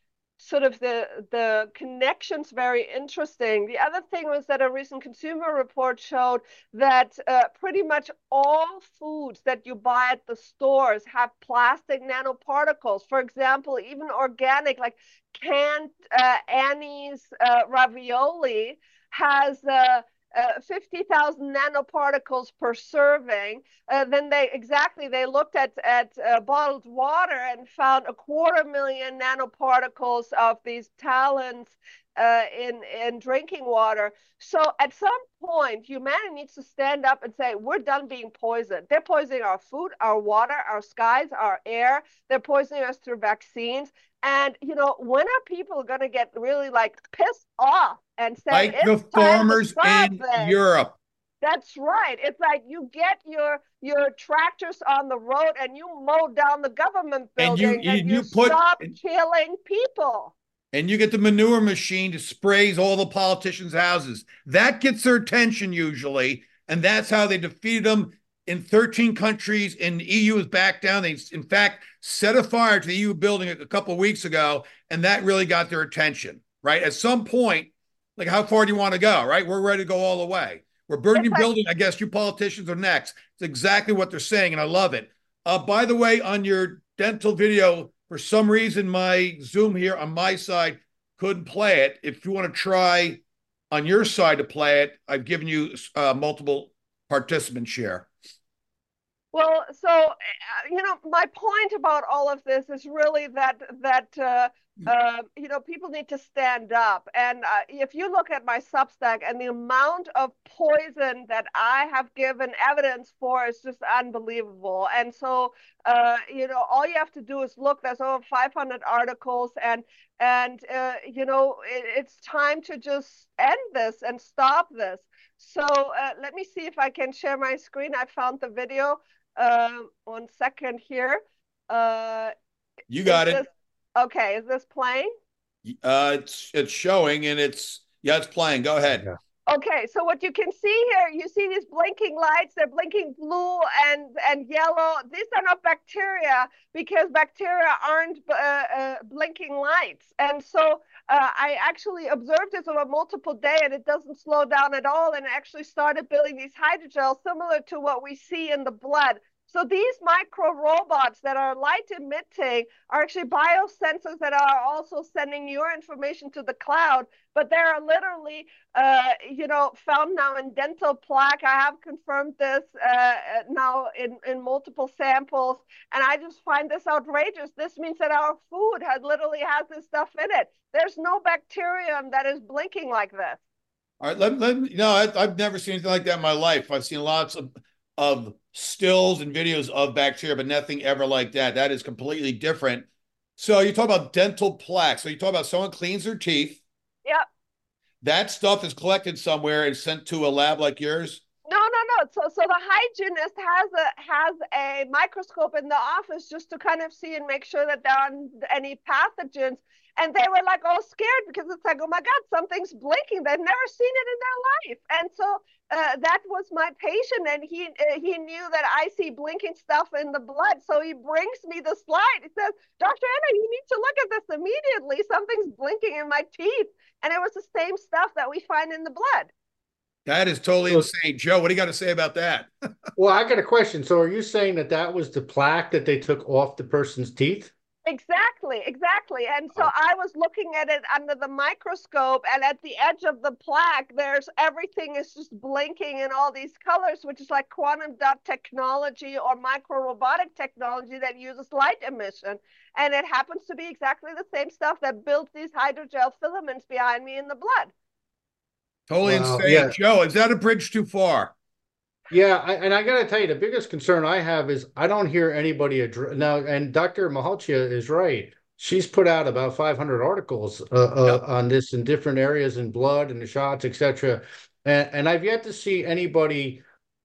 sort of the connections very interesting. The other thing was that a recent consumer report showed that pretty much all foods that you buy at the stores have plastic nanoparticles. For example, even organic, like canned Annie's ravioli has 50,000 nanoparticles per serving. Then they looked at bottled water and found 250,000 nanoparticles of these talents in drinking water. So at some point, humanity needs to stand up and say, we're done being poisoned. They're poisoning our food, our water, our skies, our air. They're poisoning us through vaccines. And, when are people going to get really pissed off and say, like the farmers in Europe? That's right. It's like you get your tractors on the road and you mow down the government building and you stop killing people. And you get the manure machine to sprays all the politicians' houses. That gets their attention usually, and that's how they defeated them in 13 countries, and the EU is back down. They, in fact, set a fire to the EU building a couple of weeks ago, and that really got their attention, right? At some point, how far do you want to go, right? We're ready to go all the way. We're burning your building. I guess you politicians are next. It's exactly what they're saying, and I love it. By the way, on your dental video, for some reason, my Zoom here on my side couldn't play it. If you want to try on your side to play it, I've given you multiple participant share. Well, so, my point about all of this is really that people need to stand up. And if you look at my Substack and the amount of poison that I have given evidence for is just unbelievable. And so, all you have to do is look. There's over 500 articles, and it's time to just end this and stop this. So let me see if I can share my screen. I found the video. 1 second here. You got it. Okay, is this playing? It's showing, and it's playing. Go ahead. Yeah. Okay, so what you can see here, you see these blinking lights. They're blinking blue and yellow. These are not bacteria, because bacteria aren't blinking lights. And so I actually observed this over multiple days, and it doesn't slow down at all. And it actually started building these hydrogels similar to what we see in the blood. So these micro robots that are light emitting are actually biosensors that are also sending your information to the cloud, but they are literally, found now in dental plaque. I have confirmed this now in multiple samples, and I just find this outrageous. This means that our food literally has this stuff in it. There's no bacterium that is blinking like this. All right, I've never seen anything like that in my life. I've seen lots of stills and videos of bacteria, but nothing ever like that. That is completely different. So you talk about dental plaque. So you talk about someone cleans their teeth. Yep. That stuff is collected somewhere and sent to a lab like yours? No. So the hygienist has a microscope in the office just to kind of see and make sure that there aren't any pathogens. And they were all scared, because it's like, oh my God, something's blinking. They've never seen it in their life. And so that was my patient, and he knew that I see blinking stuff in the blood. So he brings me the slide. He says, Dr. Anna, you need to look at this immediately. Something's blinking in my teeth. And it was the same stuff that we find in the blood. That is totally insane. Joe, what do you got to say about that? Well, I got a question. So are you saying that was the plaque that they took off the person's teeth? Exactly. And so I was looking at it under the microscope, and at the edge of the plaque, everything is just blinking in all these colors, which is like quantum dot technology or micro-robotic technology that uses light emission. And it happens to be exactly the same stuff that builds these hydrogel filaments behind me in the blood. Totally insane. Yeah. Joe, is that a bridge too far? Yeah, and I got to tell you, the biggest concern I have is I don't hear anybody now. And Dr. Mahalchia is right. She's put out about 500 articles on this in different areas, in blood and the shots, etc. And I've yet to see anybody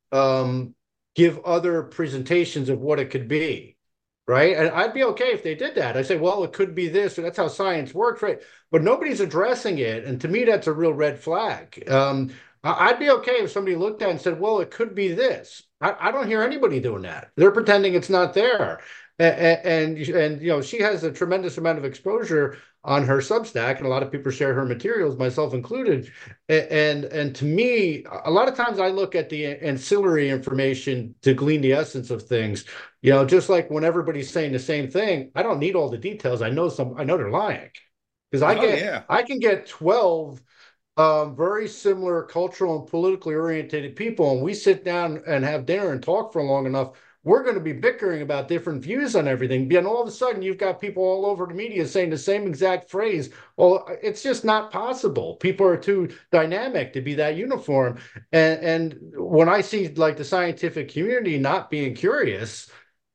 give other presentations of what it could be. Right. And I'd be okay if they did that. I say, well, it could be this, or that's how science works. Right. But nobody's addressing it. And to me, that's a real red flag. I'd be okay if somebody looked at it and said, well, it could be this. I don't hear anybody doing that. They're pretending it's not there. And she has a tremendous amount of exposure on her Substack, and a lot of people share her materials, myself included. And to me, a lot of times I look at the ancillary information to glean the essence of things. You know, just like when everybody's saying the same thing, I don't need all the details. I know they're lying, because I can get 12 very similar cultural and politically oriented people, and we sit down and have dinner and talk for long enough, we're going to be bickering about different views on everything. And all of a sudden, you've got people all over the media saying the same exact phrase. Well, it's just not possible. People are too dynamic to be that uniform. And when I see like the scientific community not being curious,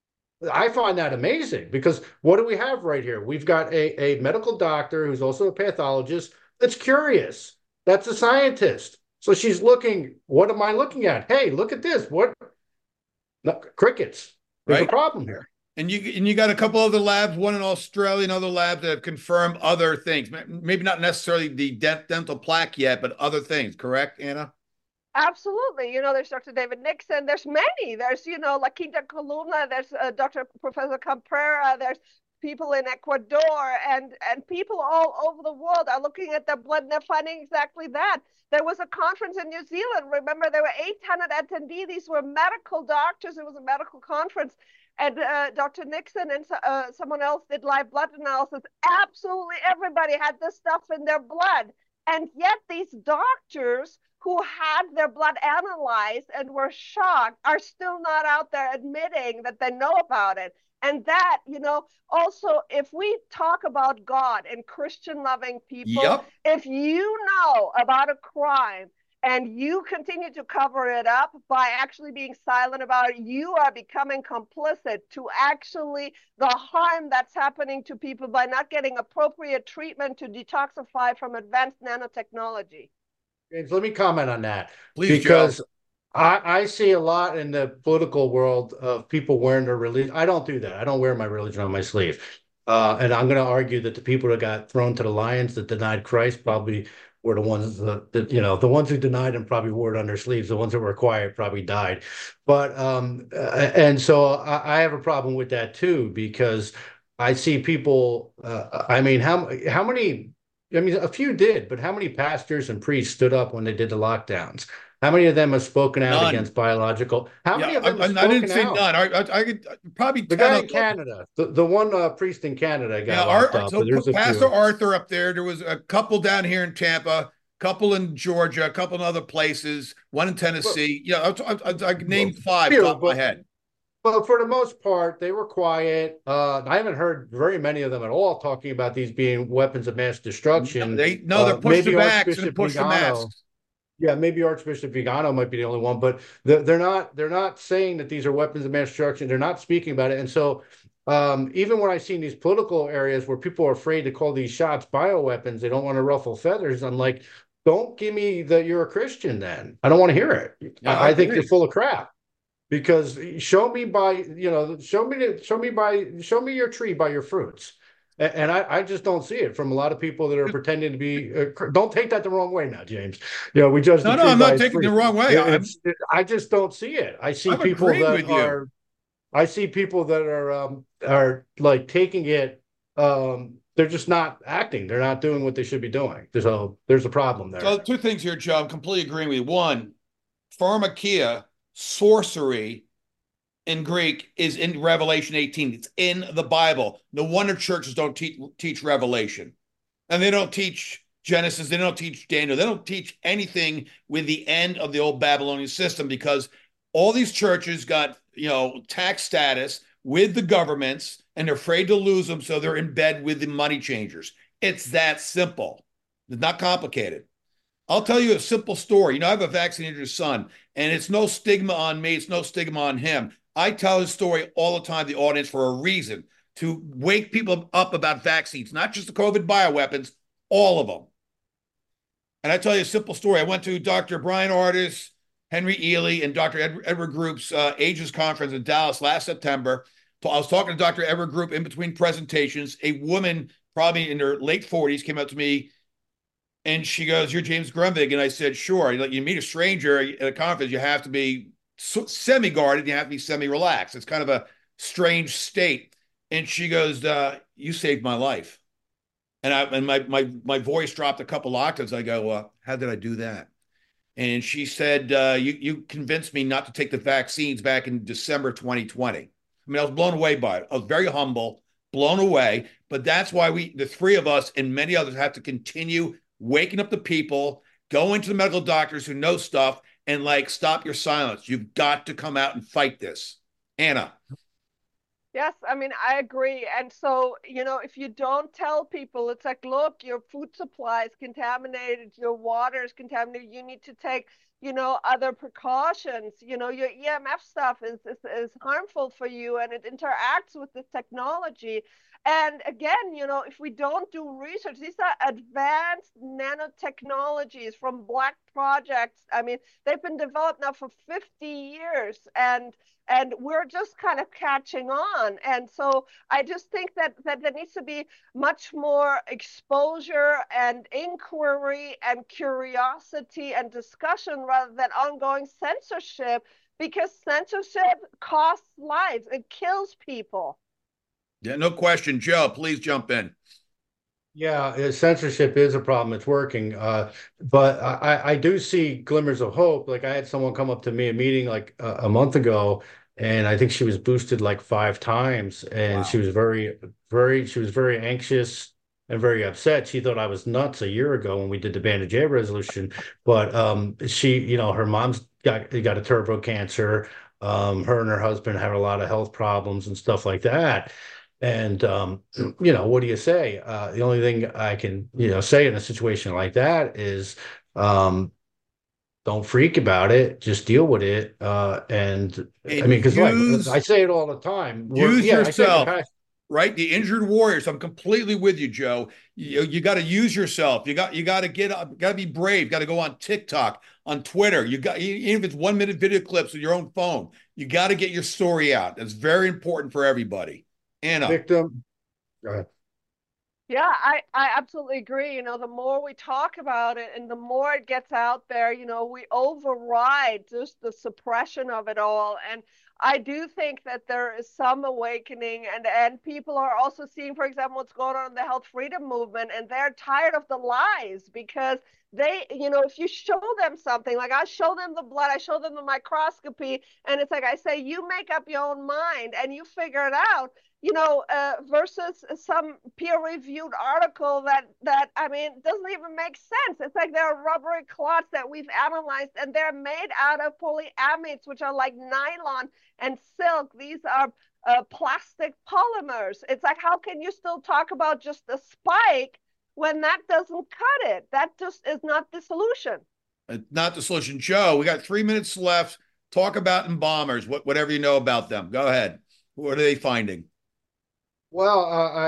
I find that amazing, because what do we have right here? We've got a medical doctor who's also a pathologist that's curious. That's a scientist. So she's looking, what am I looking at? Hey, look at this. What? No, crickets. There's a problem here. And you got a couple other labs, one in Australia and other labs that have confirmed other things. Maybe not necessarily the dental plaque yet, but other things. Correct, Anna? Absolutely. You know, there's Dr. David Nixon. There's many. There's, you know, La Quinta Columna. There's Professor Campera. There's people in Ecuador, and people all over the world are looking at their blood, and they're finding exactly that. There was a conference in New Zealand. Remember, there were 800 attendees. These were medical doctors. It was a medical conference. And Dr. Nixon and someone else did live blood analysis. Absolutely everybody had this stuff in their blood. And yet these doctors who had their blood analyzed and were shocked are still not out there admitting that they know about it. And that, you know, also, if we talk about God and Christian loving people, if you know about a crime and you continue to cover it up by actually being silent about it, you are becoming complicit to actually the harm that's happening to people by not getting appropriate treatment to detoxify from advanced nanotechnology. James, let me comment on that. Please, because Joe. I see a lot in the political world of people wearing their religion. I don't do that. I don't wear my religion on my sleeve. And I'm going to argue that the people that got thrown to the lions that denied Christ probably were the ones that you know, the ones who denied him probably wore it on their sleeves. The ones that were quiet probably died. But and so I have a problem with that too, because I see people. I mean, how many? I mean, a few did, but how many pastors and priests stood up when they did the lockdowns? How many of them have spoken out against biological? How many of them have spoken out? I didn't say none. I could probably the guy in Canada, the one priest in Canada got locked up. So Pastor Arthur up there. There was a couple down here in Tampa, couple in Georgia, a couple in other places, one in Tennessee. I named five off my head. But for the most part, they were quiet. I haven't heard very many of them at all talking about these being weapons of mass destruction. They're pushing back and push the masks. Yeah, maybe Archbishop Vigano might be the only one, but they're not saying that these are weapons of mass destruction. They're not speaking about it. And so even when I see in these political areas where people are afraid to call these shots bioweapons, they don't want to ruffle feathers. I'm like, don't give me that you're a Christian then. I don't want to hear it. Yeah, I think you're full of crap. Because show me your tree by your fruits. And I just don't see it from a lot of people that are pretending to be. Don't take that the wrong way now, James. You know, we judge. No, I'm not taking it the wrong way. I just don't see it. I see people that are. I see people that are like taking it. They're just not acting. They're not doing what they should be doing. So there's a problem there. So two things here, Joe. I'm completely agreeing with you. One, pharmakia, sorcery, in Greek is in Revelation 18. It's in the Bible. No wonder churches don't teach Revelation. And they don't teach Genesis. They don't teach Daniel. They don't teach anything with the end of the old Babylonian system, because all these churches got, tax status with the governments, and they're afraid to lose them, so they're in bed with the money changers. It's that simple. It's not complicated. I'll tell you a simple story. I have a vaccinated son, and it's no stigma on me. It's no stigma on him. I tell his story all the time to the audience for a reason, to wake people up about vaccines, not just the COVID bioweapons, all of them. And I tell you a simple story. I went to Dr. Brian Ardis, Henry Ely, and Dr. Edward Group's AGES conference in Dallas last September. I was talking to Dr. Edward Group in between presentations. A woman, probably in her late 40s, came up to me, and she goes, "You're James Grunvig." And I said, "Sure." You meet a stranger at a conference, you have to be semi-guarded, you have to be semi-relaxed. It's kind of a strange state. And she goes, "You saved my life." And my voice dropped a couple octaves. I go, how did I do that? And she said, you convinced me not to take the vaccines back in December 2020. I mean, I was blown away by it. I was very humble, blown away. But that's why the three of us and many others have to continue waking up the people, going to the medical doctors who know stuff, and like, stop your silence. You've got to come out and fight this. Anna. Yes, I mean, I agree. And so, if you don't tell people, it's like, look, your food supply is contaminated, your water is contaminated, you need to take, other precautions. Your EMF stuff is harmful for you and it interacts with the technology. And again, if we don't do research, these are advanced nanotechnologies from Black Projects. I mean, they've been developed now for 50 years and we're just kind of catching on. And so I just think that there needs to be much more exposure and inquiry and curiosity and discussion rather than ongoing censorship, because censorship costs lives. It kills people. Yeah, no question. Joe, please jump in. Yeah, censorship is a problem. It's working. But I do see glimmers of hope. Like, I had someone come up to me a meeting like a month ago, and I think she was boosted like 5 times, and wow. She was very anxious and very upset. She thought I was nuts a year ago when we did the Bandage A resolution. But she, her mom's got a turbo cancer. Her and her husband have a lot of health problems and stuff like that. And, what do you say? The only thing I can, say in a situation like that is don't freak about it. Just deal with it. And I mean, because I say it all the time. Use yourself, right? The injured warriors. I'm completely with you, Joe. You got to use yourself. You got to get up, got to be brave. Got to go on TikTok, on Twitter. Even if it's 1-minute video clips with your own phone, you got to get your story out. That's very important for everybody. Anna. Victim. Go ahead. Yeah, I absolutely agree. The more we talk about it and the more it gets out there, we override just the suppression of it all. And I do think that there is some awakening, and people are also seeing, for example, what's going on in the health freedom movement, and they're tired of the lies because they, if you show them something, like I show them the blood, I show them the microscopy, and it's like I say, you make up your own mind and you figure it out. Versus some peer-reviewed article that I mean doesn't even make sense. It's like there are rubbery clots that we've analyzed, and they're made out of polyamides, which are like nylon and silk. These are plastic polymers. It's like, how can you still talk about just a spike when that doesn't cut it? That just is not the solution. Not the solution. Joe, we got 3 minutes left. Talk about embalmers. Whatever you know about them. Go ahead. What are they finding? Well,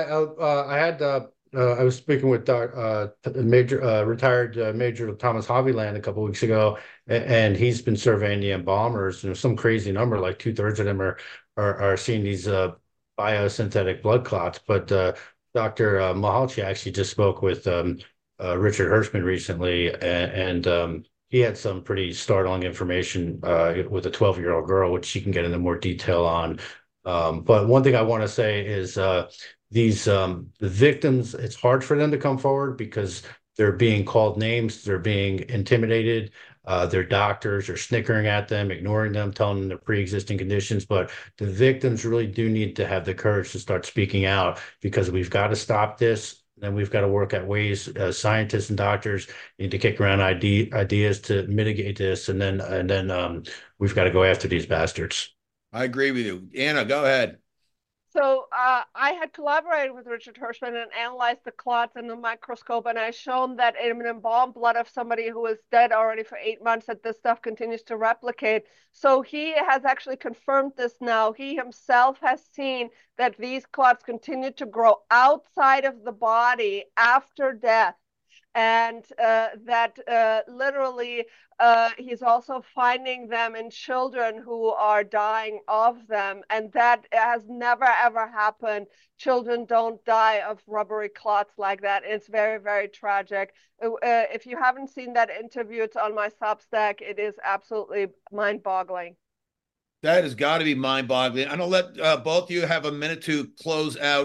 I was speaking with retired Major Thomas Haviland a couple of weeks ago, and he's been surveying the embalmers. Some crazy number, like 2/3 of them are seeing these biosynthetic blood clots. But Dr. Mahalchi actually just spoke with Richard Hirschman recently, and he had some pretty startling information with a 12-year-old girl, which she can get into more detail on. But one thing I want to say is the victims, it's hard for them to come forward because they're being called names, they're being intimidated, their doctors are snickering at them, ignoring them, telling them their pre-existing conditions. But the victims really do need to have the courage to start speaking out, because we've got to stop this. Then we've got to work at ways, scientists and doctors need to kick around ideas to mitigate this, and then we've got to go after these bastards. I agree with you. Anna, go ahead. So I had collaborated with Richard Hirschman and analyzed the clots in the microscope, and I shown that in an embalmed blood of somebody who was dead already for 8 months that this stuff continues to replicate. So he has actually confirmed this now. He himself has seen that these clots continue to grow outside of the body after death. And that literally he's also finding them in children who are dying of them. And that has never, ever happened. Children don't die of rubbery clots like that. It's very, very tragic. If you haven't seen that interview, it's on my Substack. It is absolutely mind-boggling. That has got to be mind-boggling. I'm going to let both of you have a minute to close out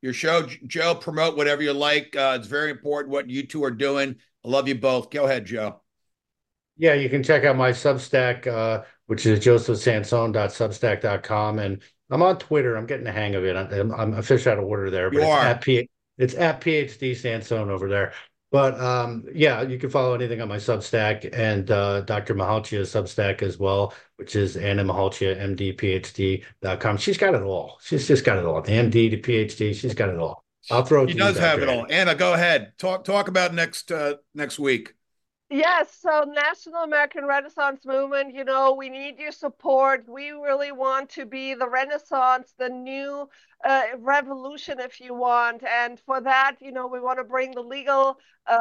your show. Joe, promote whatever you like. It's very important what you two are doing. I love you both. Go ahead, Joe. Yeah, you can check out my Substack, which is josephsansone.substack.com. And I'm on Twitter. I'm getting the hang of it. I'm a fish out of water there. But it's at PhD Sansone over there. But yeah, you can follow anything on my Substack and Dr. Mahalchia's Substack as well, which is Anna Mahalchia, MD-PhD.com. She's got it all. She's just got it all. The MD to PhD, she's got it all. I'll throw it to you. She does have it all. Anna, go ahead. Talk about next week. Yes, so National American Renaissance Movement, we need your support. We really want to be the Renaissance, the new revolution, if you want. And for that, we want to bring the legal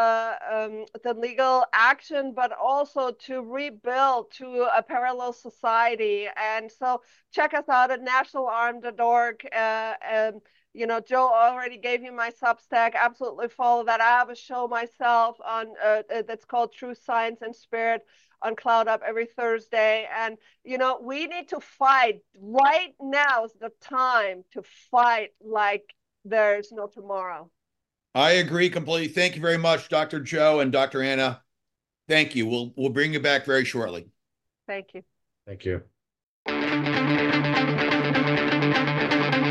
action, but also to rebuild to a parallel society. And so check us out at nationalarm.org. Joe already gave you my Substack. Absolutely follow that. I have a show myself on that's called Truth, Science, and Spirit on Cloud Up every Thursday. And, we need to fight. Right now is the time to fight like there's no tomorrow. I agree completely. Thank you very much, Dr. Joe and Dr. Anna. Thank you. We'll bring you back very shortly. Thank you. Thank you.